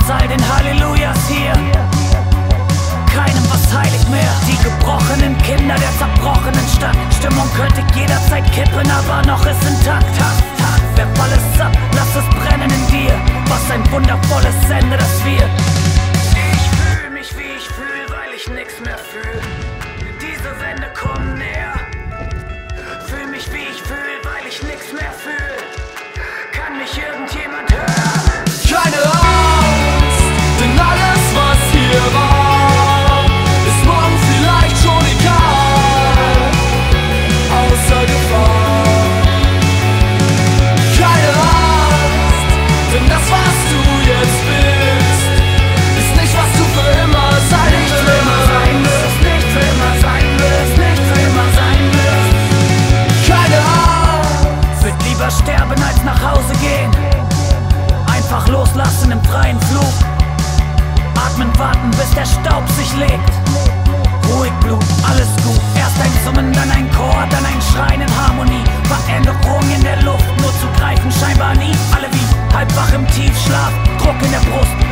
aus all den Hallelujahs hier keinem was heilig mehr. Die gebrochenen Kinder der zerbrochenen Stadt. Stimmung könnte jederzeit kippen, aber noch ist intakt. Werf alles ab, lass es brennen in dir. Was ein wundervolles Ende das wird. Ich fühl mich wie ich fühl, weil ich nix mehr fühl. Diese Wände kommen näher. Fühl mich wie ich fühl, weil ich nix mehr fühl. Kann mich irgendjemand hören? Keine Angst, denn alles was hier war, ist morgen vielleicht schon egal. Außer Gefahr. Keine Angst, denn das was du jetzt bist, ist nicht was du für immer sein wirst. Nicht für immer sein wirst, nicht für immer sein wirst. Keine Angst. Würd lieber sterben als nach Hause gehen. Einfach loslassen im freien Flug. Atmen, warten, bis der Staub sich legt. Ruhig Blut, alles gut. Erst ein Summen, dann ein Chor, dann ein Schreien in Harmonie. Veränderung in der Luft, nur zu greifen scheinbar nie. Alle wie halb wach im Tiefschlaf, Druck in der Brust.